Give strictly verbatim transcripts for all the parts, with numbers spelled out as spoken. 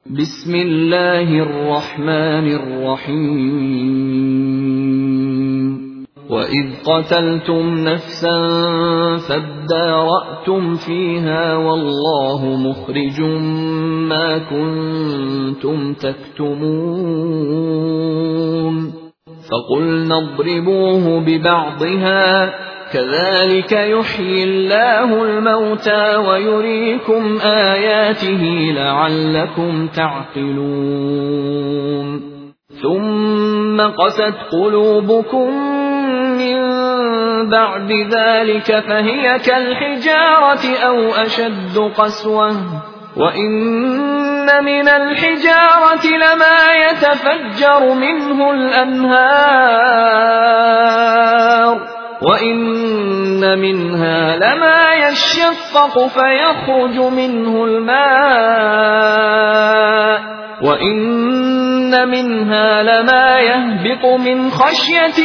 بسم الله الرحمن الرحيم وإذ قتلتم نفسا فادارأتم فيها والله مخرج ما كنتم تكتمون فقلنا اضربوه ببعضها كذلك يحيي الله الموتى ويريكم آياته لعلكم تعقلون ثم قست قلوبكم من بعد ذلك فهي كالحجارة أو أشد قسوة وإن من الحجارة لما يتفجر منه الأنهار وَإِنَّ مِنْهَا لَمَا يَشَّقَّقُ فَيَخْرُجُ مِنْهُ الْمَاءُ وَإِنَّ مِنْهَا لَمَا يَهْبِطُ مِنْ خَشْيَةِ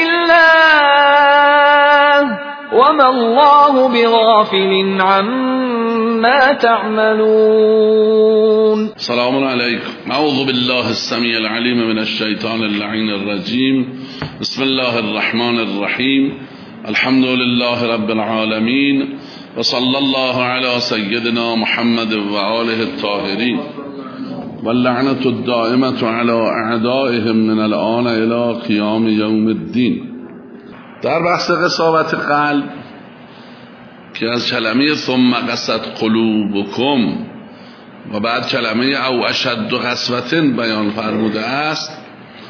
اللَّهِ وَمَا اللَّهُ بِغَافِلٍ عَمَّا تَعْمَلُونَ. السلام عليكم. أعوذ بالله السميع العليم من الشيطان اللعين الرجيم. بسم الله الرحمن الرحيم. الحمد لله رب العالمين وصلى الله على سيدنا محمد وآله الطاهرين واللعنة الدائمة على أعدائهم من الآن إلى قيام يوم الدين. در بحث قساوت قلب که از کلمه ثم قست قلوبکم و بعد کلمه او اشد قسوة بیان فرموده است،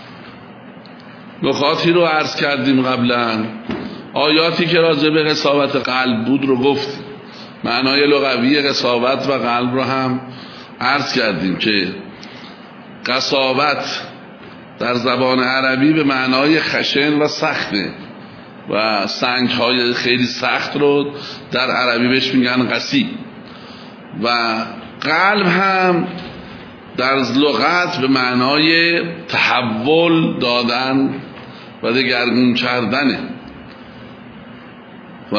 نکاتی رو عرض کردیم قبلا. آیاتی که راجع به قساوت قلب بود رو گفتیم، معنای لغوی قساوت و قلب رو هم عرض کردیم که قساوت در زبان عربی به معنای خشن و سخته و سنگ های خیلی سخت رو در عربی بهش میگن قسی، و قلب هم در لغت به معنای تحول دادن و دگرگون کردنه و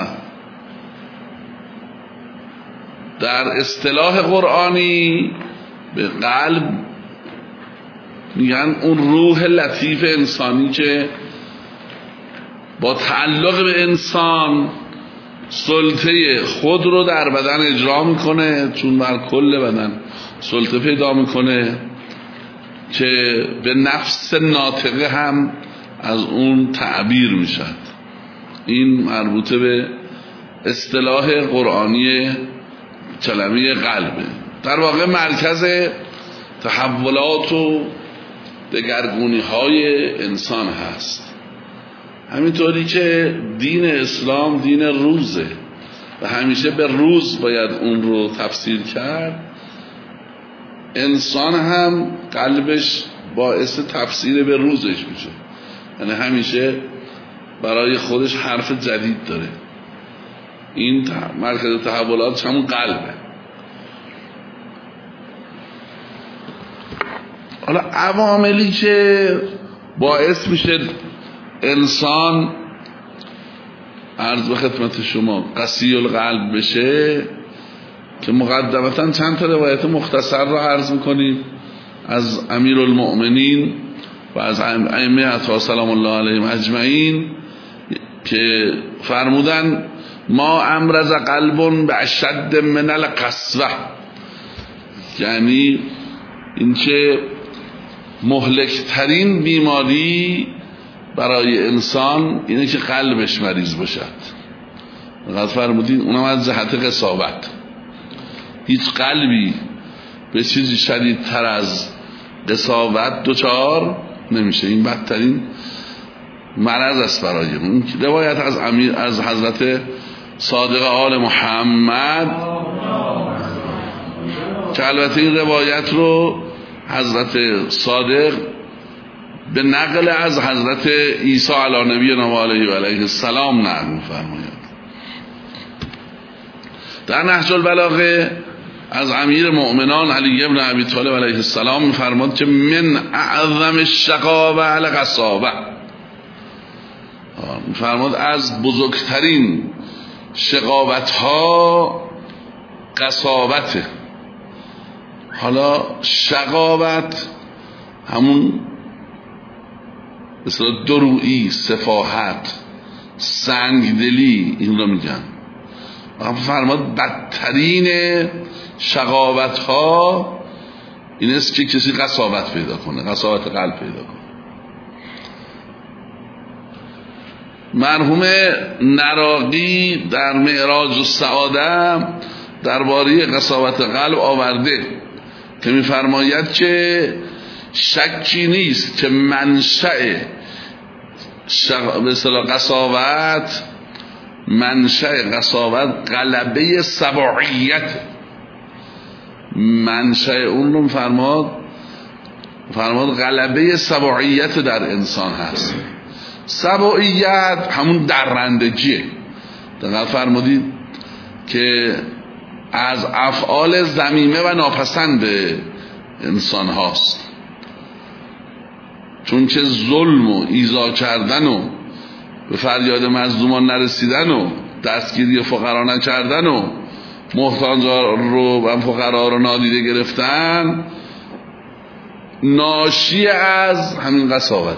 در اصطلاح قرآنی به قلب میگن اون روح لطیف انسانی که با تعلق به انسان سلطه خود رو در بدن اجرا میکنه، چون بر کل بدن سلطه پیدا میکنه که به نفس ناطقه هم از اون تعبیر میشد. این مربوطه به اصطلاح قرآنی کلمه قلبه. در واقع مرکز تحولات و دگرگونی های انسان هست. همینطوری که دین اسلام دین روزه و همیشه به روز باید اون رو تفسیر کرد، انسان هم قلبش باعث تفسیر به روزش میشه، یعنی همیشه برای خودش حرف جدید داره. این مرکز تحولات همون قلبه. حالا عواملی که باعث میشه انسان عرض به خدمت شما قسی القلب بشه، که مقدمتا چند تا روایت مختصر رو عرض میکنیم از امیرالمؤمنین و از ائمه اطهار سلام الله علیهم اجمعین که فرمودن ما امرض قلب به اشد من القسوه، یعنی این که مهلکترین بیماری برای انسان اینه که قلبش مریض باشد. وقت فرمودین اونم از جهت قساوت. هیچ قلبی به چیزی شدیدتر از قساوت دوچار نمیشه. این بدترین مرض است برای اون. روایت از امیر از حضرت صادق آل محمد که البته این روایت رو حضرت صادق به نقل از حضرت عیسی علی نبینا و علیه و علیه السلام نقل می‌فرماید. در نهج البلاغه از امیر مؤمنان علی ابن ابی طالب علیه السلام می‌فرماد که من اعظم الشقاوه القساوه، می‌فرماد از بزرگترین شقاوت‌ها قساوته. حالا شقاوت همون مثلا درویی، سفاهت، سنگدلی، این رو میگن. فرماد بدترین شقاوت ها این است که کسی قساوت پیدا کنه، قساوت قلب پیدا کنه. مرحوم نراقی در معراج السعاده درباره قساوت قلب آورده که می‌فرماید که شکی نیست که منشأ شق... به اصطلاح قساوت منشأ قساوت غلبه سبوعیت، منشأ اون رو فرماد فرماد غلبه سبوعیت در انسان هست. سبوعیت همون درندگیه. دقیق فرمودید که از افعال ذمیمه و ناپسند انسان هاست، چون که ظلم و ایذا کردن و به فریاد مظلومان نرسیدن و دستگیری فقرا نکردن و محتاجان رو و فقرا رو نادیده گرفتن ناشی از همین قساوت.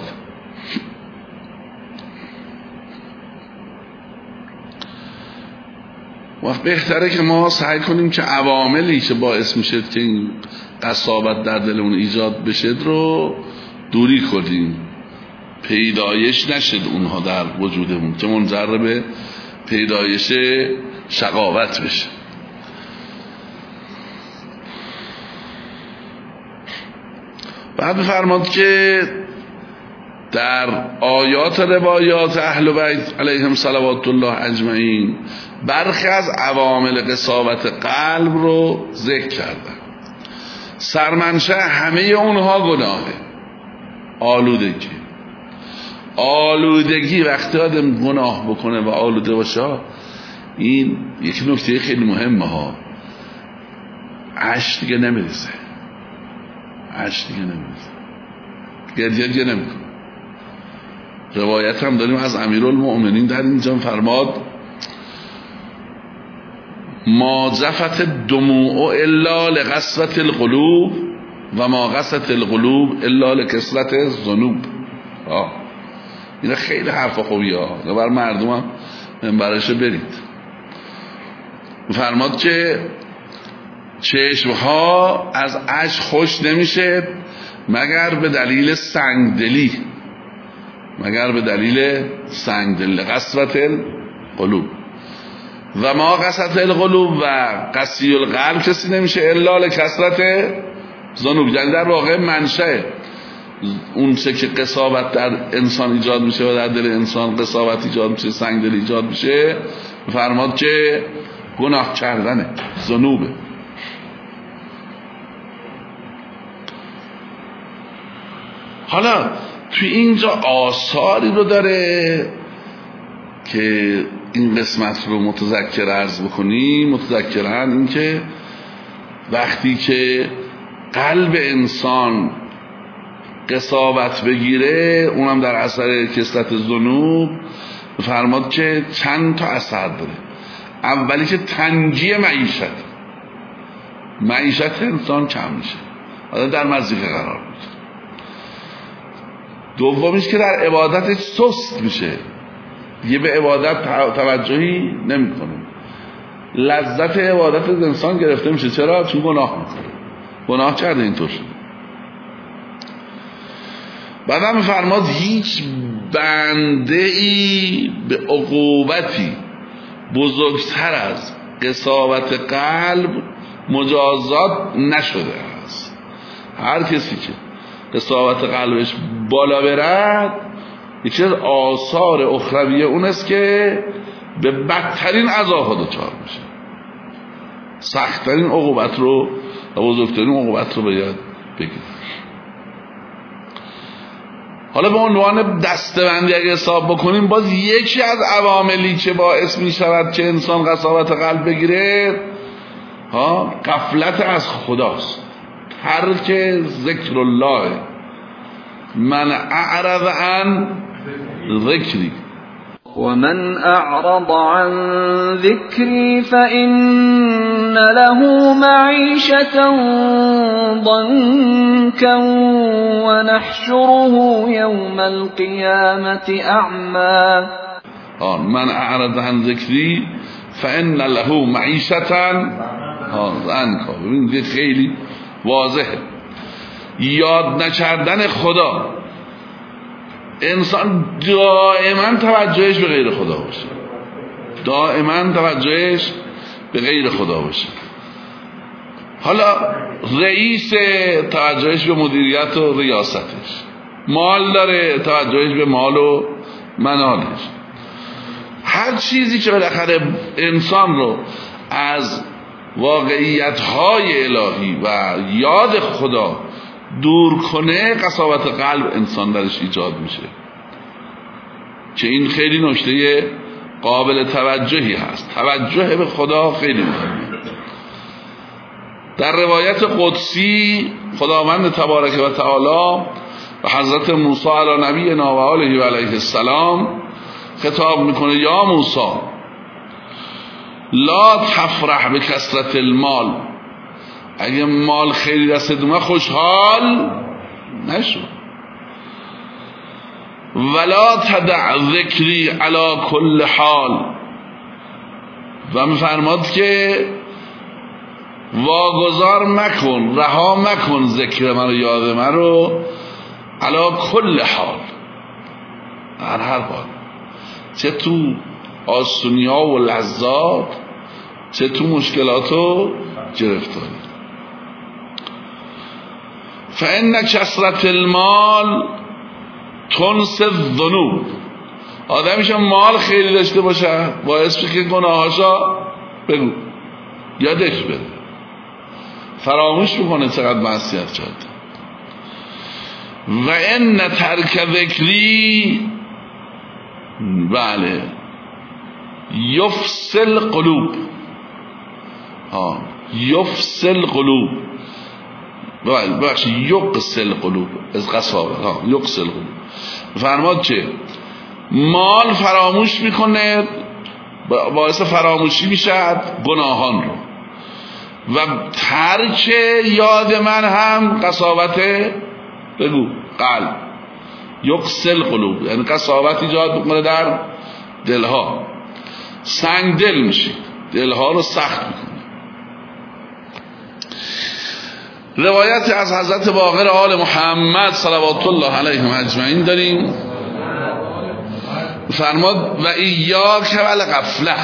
وقت بهتره که ما سعی کنیم که عواملی که باعث میشه که این قساوت در دلمون ایجاد بشه رو دوری کنیم، پیدایش نشد اونها در وجودمون که منجر به پیدایش شقاوت بشه. بعد فرماد که در آیات روایات اهل بیت علیهم صلوات الله اجمعین برخی از عوامل قساوت قلب رو ذکر کردن. سرمنشأ همه اونها گناهه. آلودگی آلودگی وقتی آدم گناه بکنه و آلوده باشه، این یک نکته خیلی مهمه ها، عشق دیگه نمیرسه، عشق دیگه نمیرسه، گریه دیگه نمیکنه. روایت هم داریم از امیرالمؤمنین در اینجا فرماد ما زفت دموع الا لقسوة القلوب و ما قست القلوب الا لکثرت الذنوب. این خیلی حرف خوبی ها، بر مردم هم منبرش برید. فرماد که چشمها از اشک خوش نمیشه مگر به دلیل سنگدلی، مگر به دلیل سنگدلی، قسوة القلوب و ما قسوة القلوب و قسی القلب کسی نمیشه الا لکثرت ذنوب. یعنی در واقع منشأ اون چه که قساوت در انسان ایجاد میشه و در دل انسان قساوت ایجاد میشه، سنگدلی ایجاد میشه، فرماد که گناه کردنه، ذنوبه. حالا توی اینجا آثاری رو داره که این قسمت رو متذکر عرض بکنیم. متذکرن این که وقتی که قلب انسان قساوت بگیره، اونم در اثر کثرت ذنوب، فرماد که چند تا اثر داره. اولی که تنجی معیشت، معیشت انسان کم میشه، حالا در مضیقه قرار میشه. دومیش که در عبادتش سست میشه، دیگه به عبادت توجهی نمیکنه، لذت عبادت از انسان گرفته میشه. چرا؟ چون گناه میکنه، گناه کرده اینطور شده. بعدم فرماد هیچ بنده ای به عقوبتی بزرگتر از قساوت قلب مجازات نشده است. هر کسی که قساوت قلبش بالا برد، یکی از آثار اخرویه اون است که به بدترین عذاب دچار میشه. سخت‌ترین عقوبت رو و بزرگترین عقوبت رو باید بگیره. حالا به عنوان دسته‌بندی اگه حساب بکنیم، باز یکی از عواملی که باعث می شود که انسان قساوت قلب بگیره ها غفلت از خداست، ترک ذکر الله. من اعرض عن ذکری ومن اعرض عن ذکری فإن له معیشة ضنکا ونحشره یوم القیامة اعما. من اعرض عن ذکری فان له معیشة ضنکا. ببینید خیلی واضحه. یاد نکردن خدا، انسان دائما توجهش به غیر خدا باشه، دائما توجهش به غیر خدا باشه. حالا رئیس توجهش به مدیریت و ریاستش، مال داره توجهش به مال و منالش، هر چیزی که بالاخره انسان رو از واقعیت‌های الهی و یاد خدا دور کنه، قساوت قلب انسان درش ایجاد میشه، که این خیلی نکته قابل توجهی هست. توجه به خدا خیلی مهمه. در روایت قدسی خداوند تبارک و تعالی و حضرت موسی علی نبینا و آله و علیه السلام خطاب میکنه: یا موسی لا تفرح به کثرت المال، اگه مال خیلی دستت اومد خوشحال نشو. ولا تدع ذکری علی کل حال، و میفرماد که واگذار مکن، رها مکن ذکر من و یاد من رو علی کل حال، در هر حال، چه تو آسونیا و لذات، چه تو مشکلات و گرفتاری. فإن کثرت المال تنس الذنوب، آدمیشم مال خیلی داشته باشه باعث میشه که گناهاشا بگو یادش بره، فراموش میکنه چقدر معصیت کرده. و ان ترک ذکری بله یفسل قلوب، ها یفسل قلوب، بله بخش یقسل قلوب از قصابه، ها یقسل قلوب. فرماد چه؟ مال فراموش میکنه، باعث فراموشی میشه گناهان رو، و ترک یاد من هم قساوت بگو قلب، یقسل قلوب یعنی قساوت ایجاد میکنه در دلها، سنگ دل میشه، دلها رو سخت میکنه. روایت از حضرت باقر آل محمد صلوات الله علیهم اجمعین داریم، فرماد: و ایاک والغفله،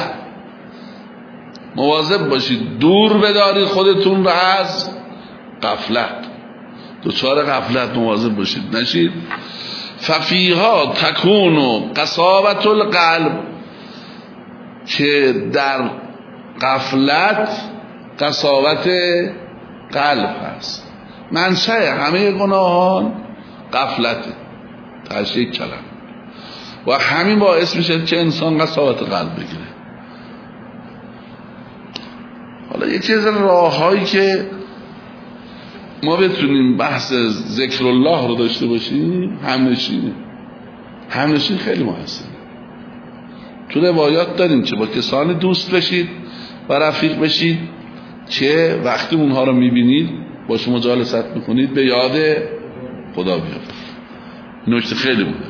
مواظب باشید، دور بدارید خودتون رو از غفلت، دوچار غفلت مواظب باشید نشید. ففیها تکون قساوت القلب، که در غفلت قساوت قلب هست. منشأ همه گناهان غفلته، تشریک کلم، و همین باعث میشه که انسان قساوت قلب بگیره. حالا یه چیز راههایی که ما بتونیم بحث ذکر الله رو داشته باشیم، همنشینه. همنشین خیلی مهمه. تو روایات داریم که با کسانی دوست بشید و رفیق بشید که وقتی اونها رو میبینید باش مجالست میکنید به یاد خدا بیافتید. نکته خیلی مهمه.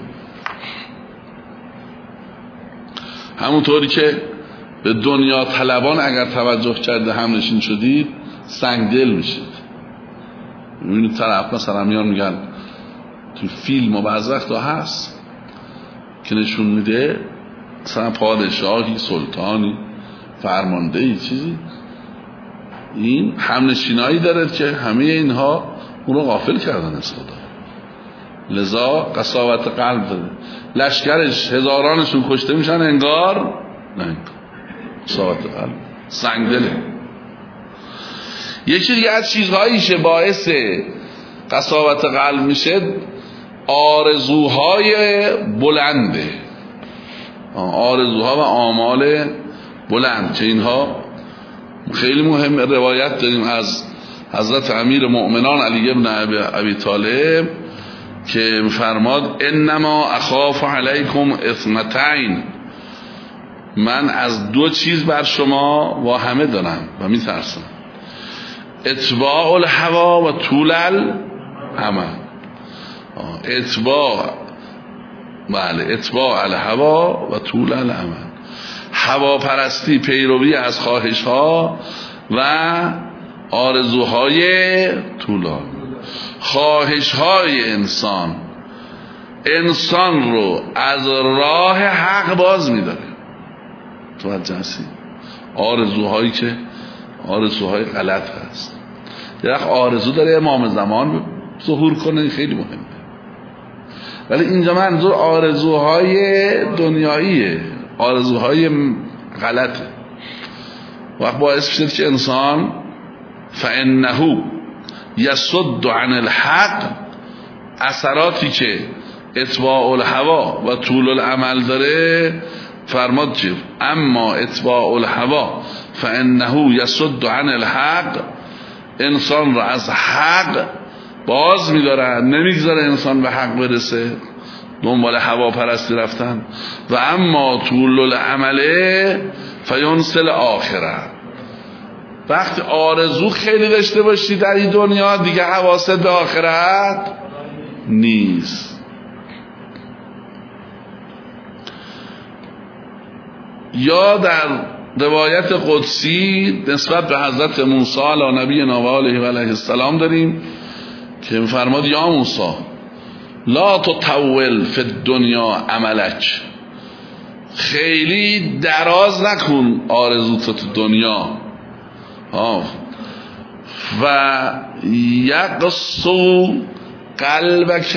همونطوری که به دنیا طلبان اگر توجه کرده همنشین شدید سنگدل میشید. میبینید طرف مثلا میان میگن تو فیلم و بعض وقتا هست که نشون میده مثلا پادشاهی، سلطانی، فرماندهی، چیزی، این همنشینایی داره که همه اینها اون رو غافل کردن از خدا، لذا قساوت قلب داره. لشکرش هزارانشون کشته میشن انگار نه، قساوت قلب، سنگدله. یکی دیگه از چیزهایی که باعث قساوت قلب میشه آرزوهای بلنده، آرزوها و آمال بلند، که اینها خیلی مهم. روایت داریم از حضرت امیر مؤمنان علی ابن ابی طالب که فرماد: انما اخاف علیکم اثنتین، من از دو چیز بر شما واهمه دارم و میترسم: اتباع الهوا و طول الامل. اتباع بله اتباع الهوا و طول الامل، هوا پرستی، پیروی از خواهش ها و آرزوهای طولانی. خواهش های انسان انسان رو از راه حق باز میداره. توجه هستی؟ آرزوهایی که آرزوهای غلط هست. یه وقت آرزو داره امام زمان ظهور کنه، خیلی مهمه، ولی اینجا منظور آرزوهای دنیاییه، آرزوهای غلطه. وقت باعث شد که انسان فانه یصد عن الحق، اثراتی که اتباع الهوا و طول الامل داره، فرماد چه؟ اما اتباع الهوا فانه یصد عن الحق، انسان را از حق باز می‌دارن، نمیگذاره انسان به حق برسه، دنبال هوا پرستی رفتن. و اما طول العمله فینسل آخره، وقتی آرزو خیلی داشته باشی در این دنیا، دیگه حواست به آخرت نیست. یا در روایت قدسی نسبت به حضرت موسی علی نبینا و آله و علیه السلام داریم که فرماد: یا موسی لا تطول فی الدنیا عملک، خیلی دراز نکن آرزوت تو دنیا. آه. و یقصو قلبک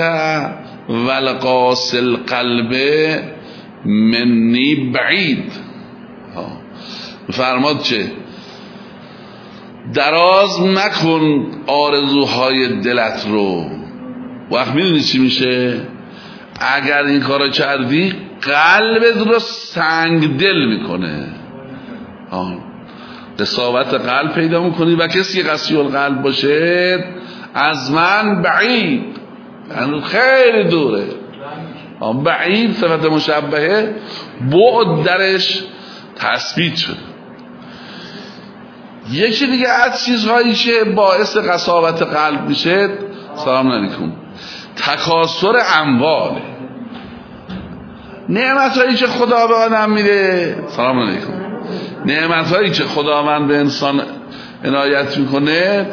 ولقاس القلب منی بعید. فرماد چه؟ دراز مکن آرزوهای دلت رو. وقت میدونی چی میشه؟ اگر این کارو کردی قلبت رو سنگ دل میکنه، قساوت قلب پیدا میکنی. و کسی قسی القلب باشه از من بعید، یعنی خیلی دوره. بعید صفت مشبهه، بعد درش تثبیت شده. یکی دیگه از چیزهایی که باعث قساوت قلب میشه، سلام علیکم، تکاثر اموال. نعمتهایی که خدا به آدم میده، سلام علیکم، نعمتهایی که خداوند به انسان عنایت میکنه،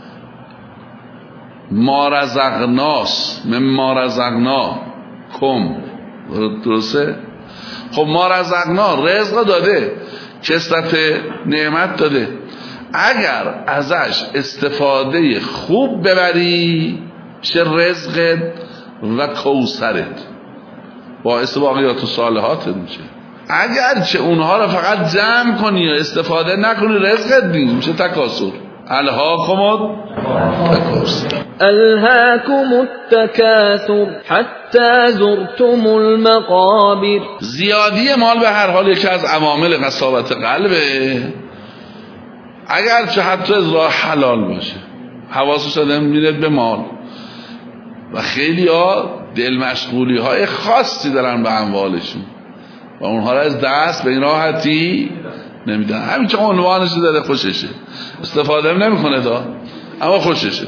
ما رزقناس من ما رزقنا کم، درسته؟ خب ما رزقنا رزق داده، کثرت نعمت داده، اگر ازش استفاده خوب ببری چه رزقت و کوثرت باعث باقیات و صالحات میشه. اگر چه اونها رو فقط جمع کنی و استفاده نکنی، رزقت میشه تکاثر. الهاکم التکاثر الهاکم التکاثر حتی زرتم المقابر. زیادی مال به هر حال یکی از عوامل قساوت قلبه، اگر چه حتی از راه حلال باشه. حواسش آدم میره به مال و خیلی ها دل مشغولی های خاصی دارن به اموالشون و اونها را از دست به این راحتی نمیدن. همین که عنوانش داره خوششه، استفاده نمیکنه دا، اما خوششه.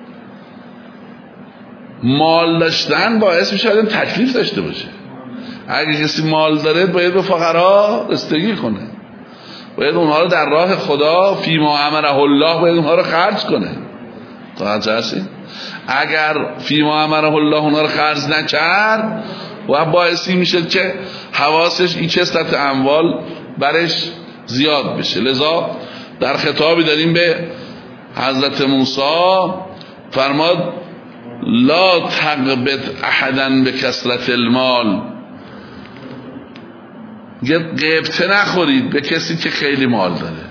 مال داشتن باعث میشه آدم تکلیف داشته باشه. اگه کسی مال داره باید به فقرا رسیدگی کنه، باید اونها رو در راه خدا فیما امره الله باید اونها رو خرج کنه. توجه هستین؟ اگر فیما امره الله اونها رو خرج نکرد و باعثی میشه که حواسش این کثرت اموال برش زیاد بشه. لذا در خطابی داریم به حضرت موسی فرماد: لا تغبط احدا به کثرت المال، غبطه نخورید به کسی که خیلی مال داره.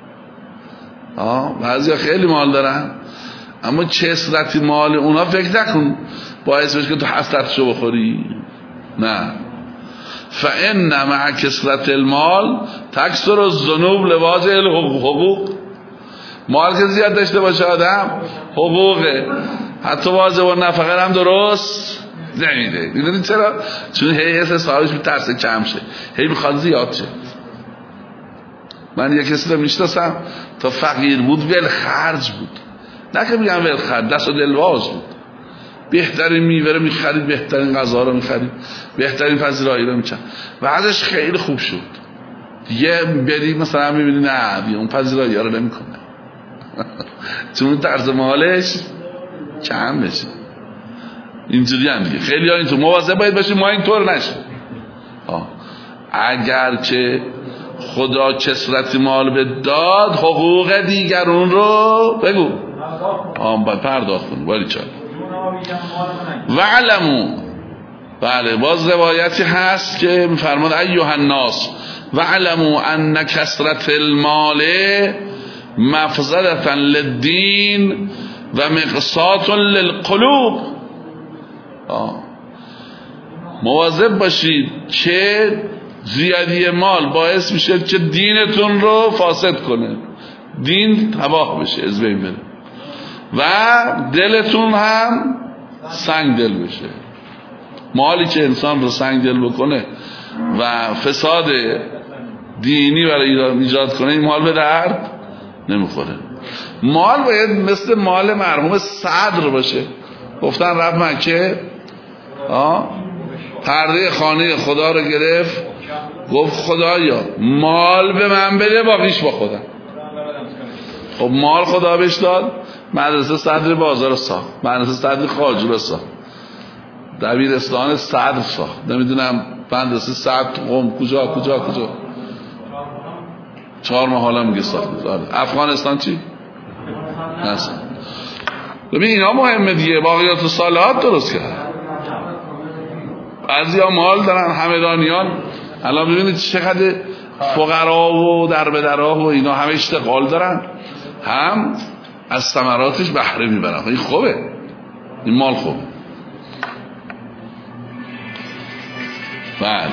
آه بعضیا خیلی مال دارن اما کثرت مال اونا فکر نکن باعث بشه که تو حسرتشو بخوری. نه، فان مع کثرت المال تکثر الذنوب لواجه الحقوق. مال که زیاد داشته باشه آدم حقوقه، حتی واجب و نفقه هم درست نمیده. میدونید چرا؟ چون هی حس صاحبش میترسه کم شه، هی میخواد زیاد شه. من یک کسی رو میشناسم تا فقیر بود ول خرج بود، نه که میگم ول خرج، دست و دلواز بود، بهترین میوه رو میخرید، بهترین غذا رو میخرید، بهترین پذیرایی رو میچن و ازش خیلی خوب شد. دیگه بری مثلا میبینی نه دیگه اون پذیرایی ها رو نمیکنه چون طرز مالش کم بشه. اینجوری هم دیگه خیلی ها اینطور مواظب باید باشیم ما اینطور نشه. اگر که خدا چه صورتی مال به داد، حقوق دیگرون رو بگو آم باید پرداخت کنی. باری چند و علمو، بله باز روایتی هست که میفرماد ایها الناس و علمو ان کثرت المال مفسدة للدین و مقساط للقلوب. مواظب باشید که زیادی مال باعث میشه که دینتون رو فاسد کنه، دین تباه بشه، از بین بره و دلتون هم سنگ دل بشه. مالی که انسان رو سنگ دل بکنه و فساد دینی برای ایجاد کنه، این مال به درد نمیخوره. مال باید مثل مال مرحوم صدر باشه. گفتن رفت مکه، پرده خانه خدا رو گرفت، گفت خدایا مال به من بده باقیش با خودم. خب مال خدا بهش داد، مدرسه صدر بازار ساخت، مدرسه صدر خواجو ساخت، دبیرستان صدر ساخت، نمیدونم مدرسه صدر قم کجا کجا کجا چهار ماه حالا میگه ساخت. افغانستان چی؟ نسا. ببین اینا مهمه دیگه. باقیات و صالحات درست کرد. بعضی ها مال دارن، همدانیان الان ببینید چقدر فقرا و در به درها و اینا همه اشتغال دارن، هم از ثمراتش بهره میبرن. این خوبه، این مال خوبه. بله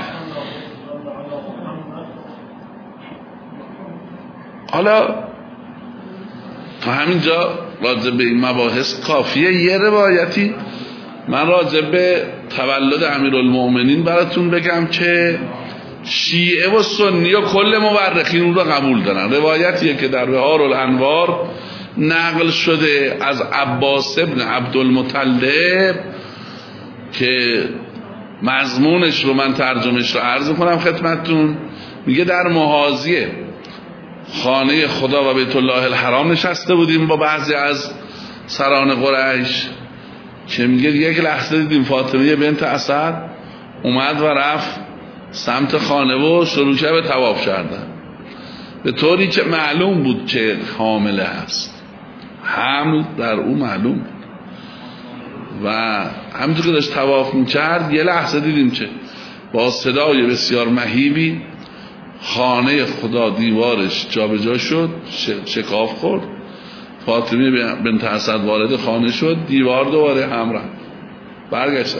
حالا تا همینجا راجع به این مباحث کافیه. یه روایتی من راجع به تولد امیرالمؤمنین براتون بگم که شیعه و سنی و کل مورخین اون رو قبول دارن. روایتیه که در بحار الانوار نقل شده از عباس ابن عبدالمطلب که مضمونش رو من ترجمهش رو عرض کنم خدمتتون. میگه در محاذیه خانه خدا و بیت الله الحرام نشسته بودیم با بعضی از سران قریش که میگه یک لحظه دیدیم فاطمه بنت اسد اومد و رفت سمت خانه و شروع کرد به طواف کردن، به طوری که معلوم بود که حامله هست، حمل در او معلوم بود. و همونطور که داشت طواف میکرد یه لحظه دیدیم که با صدای بسیار مهیبی خانه خدا دیوارش جا به جا شد، شکاف خورد، فاطمه بنت اسد وارد خانه شد، دیوار دوباره هم رفت، برگشتن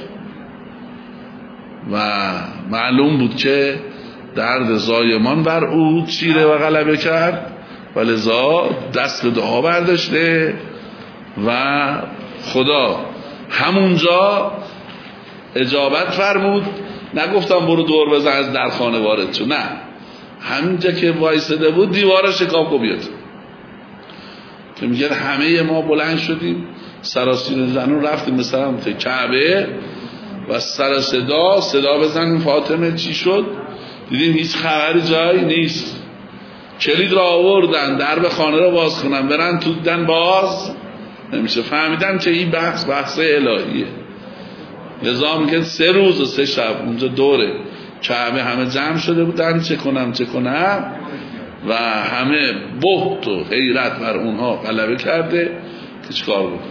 و معلوم بود که درد زایمان بر او چیره و غلبه کرد و لذا دست دعا برداشته و خدا همونجا اجابت فرمود. نگفتم برو دور بزن از در خانه وارد شو، نه، همینجا که وایساده بود دیوار شکاف بیاد. که میگه همه ما بلند شدیم سراسیر زنون رفتیم به سمت کعبه و سر صدا صدا بزنیم فاطمه چی شد؟ دیدیم هیچ خبری جایی نیست. کلید را آوردن درب خانه را باز کنن برن تو دن باز نمیشه. فهمیدن که این بحث بحث الهیه. لذا میگه سه روز و سه شب اونجا دوره کعبه همه جمع شده بودن چه کنم چه کنم و همه بهت و حیرت بر اونها غلبه کرده که چیکار بکنه.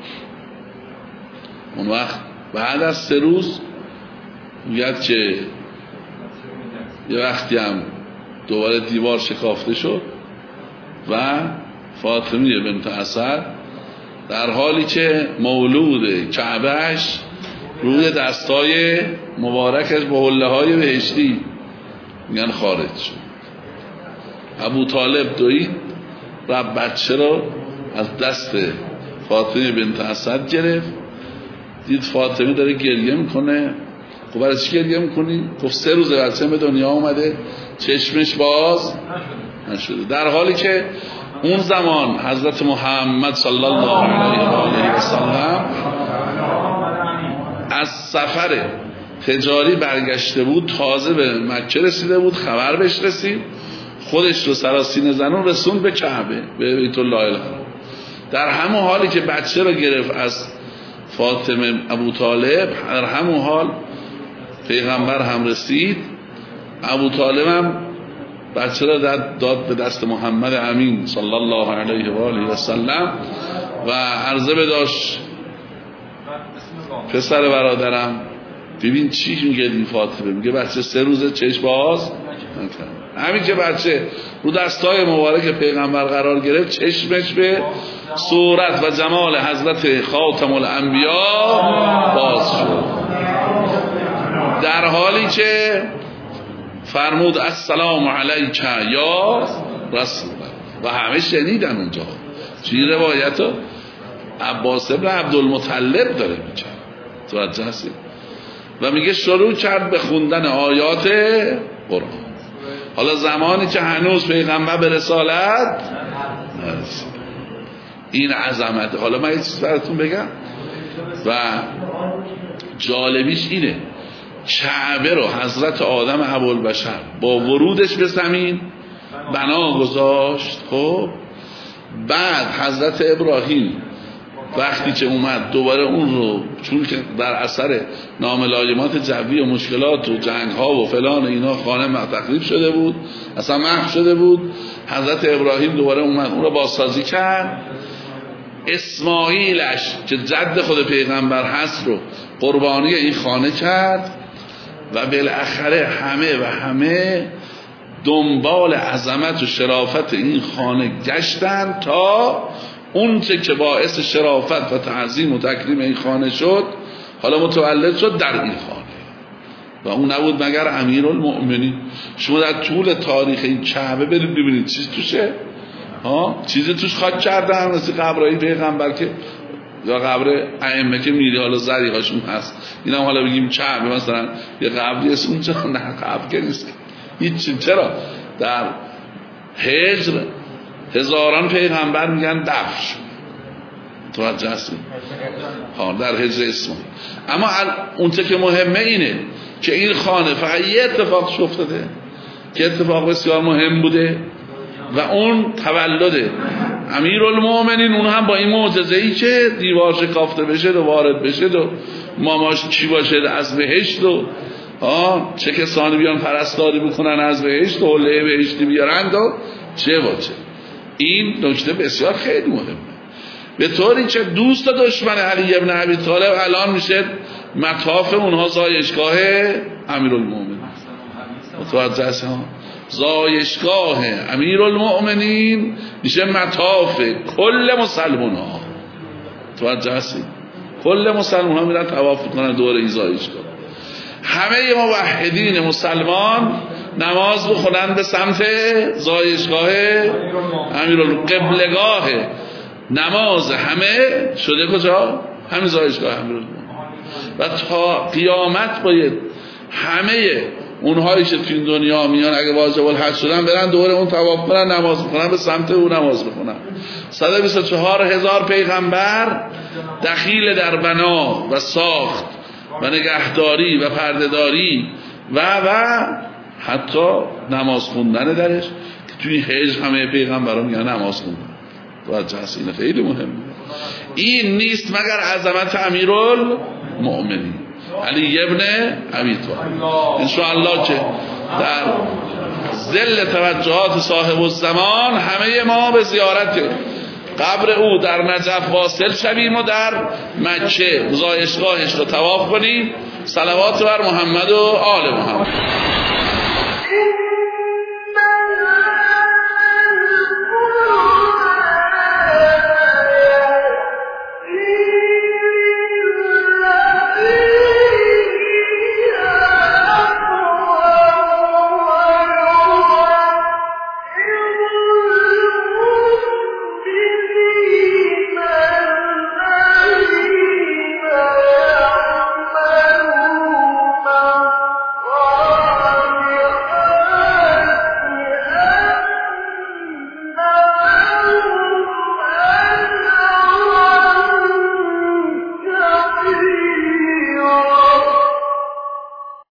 اون وقت بعد از سه روز میگه که یه وقتی هم دوباره دیوار شکافته شد و فاطمه بنت اسد در حالی که مولود کعبهش روی دستای مبارکش با حله های بهشتی میگن خارج شد. ابو طالب دوید و بچه را از دست فاطمه بنت اسد گرفت، دید فاطمه داره گریه میکنه، خب برای چی گریه میکنی؟ گفت سه روز بچه به دنیا اومده چشمش باز نشده، در حالی که اون زمان حضرت محمد صلی الله علیه و آله و سلم از سفر تجاری برگشته بود، تازه به مکه رسیده بود، خبر بهش رسید، خودش رو سراسین زنون رسوند به کعبه، به بیت الله الحرام. در همون حالی که بچه رو گرفت از فاطمه ابو طالب، در همون حال پیغمبر هم رسید. ابو طالب هم بچه را داد به دست محمد امین صلی الله علیه و آله و سلم و عرضه بداشت پسر برادرم ببین چی میگه این فاطمه، میگه بچه سه روزه چشم باز نکرد. همین که بچه رو دستای مبارک پیغمبر قرار گرفت چشمش به صورت و جمال حضرت خاتم الانبیا باز شد، در حالی که فرمود السلام علیک یا رسول الله و همه شنیدن اونجا. چی روایت عباس ابن عبدالمطلب داره میگه توجه هستی و میگه شروع کرد به خوندن آیات قرآن. حالا زمانی که هنوز پیغمبر به رسالت نرسید، این عظمت. حالا من یه چیز براتون بگم و جالبیش اینه، کعبه رو حضرت آدم ابوالبشر با ورودش به زمین بنا گذاشت. خب بعد حضرت ابراهیم وقتی که اومد دوباره اون رو، چون که در اثر ناملایمات جوی و مشکلات و جنگ ها و فلان اینا خانه تخریب شده بود، اصلا محو شده بود، حضرت ابراهیم دوباره اومد اون رو بازسازی کرد. اسماعیلش که جد خود پیغمبر هست رو قربانی این خانه کرد و بالاخره همه و همه دنبال عظمت و شرافت این خانه گشتن تا اون چه که باعث شرافت و تعظیم و تکریم این خانه شد حالا متولد شد در این خانه و اون نبود مگر امیرالمؤمنین. شما در طول تاریخ این کعبه برید ببینید چیز توشه، ها چیزی توش خاک کردن مثل قبرهای پیغمبر که یا قبر ائمه که میری حالا زری هاشون هست، اینا هم حالا بگیم کعبه مثلا یه قبری است اونجا، نه قبر که نیست هیچ. چرا در هجر هزاران پیغمبر میگن دفن شد، توجه هستید ها، در هجر اسماعیل. اما اون چه که مهمه اینه که این خانه فقط یه اتفاق افتاده که اتفاق بسیار مهم بوده و اون تولد امیرالمؤمنین، اون هم با این معجزه‌ای که دیوار شکافته بشه و وارد بشه و ماماش چی باشه از بهشت و آه چه کسانی بیان پرستاری بکنن از بهشت و حله بهشتی بیارند و چه و چه. این نکته بسیار خیلی مهمه، به طوری که دوست دشمن علی ابن ابی طالب الان میشه مطاف اونها زایشگاه امیرالمؤمنین. متوجه هست ها؟ زایشگاه امیرالمؤمنین میشه مطاف کل مسلمان ها. توجه هستید؟ کل مسلمان ها میرن طواف کنن دور این زایشگاه. همه موحدین مسلمان نماز بخونن به سمت زایشگاه امیرالمؤمنین. قبلگاه نماز همه شده کجا؟ همین زایشگاه امیرالمؤمنین. و تا قیامت باید همه اونهایی که تو این دنیا میان اگه واجب الحج شدن برن دور اون طواف کنن، نماز بخونن، به سمت اون نماز بخونن. صد و بیست و چهار هزار پیغمبر دخیل در بنا و ساخت و نگهداری و پردهداری و و حتی نماز خوندن درش که توی هجر همه پیغمبران میگن نماز خوندن. توجه هست، این خیلی مهمه. این نیست مگر عظمت امیرالمؤمنین علی ابن ابی طالب. انشاءالله که در ظل توجهات صاحب الزمان همه ما به زیارت قبر او در نجف واصل شویم و در مکه زایشگاهش رو طواف کنیم. صلوات بر محمد و آل محمد.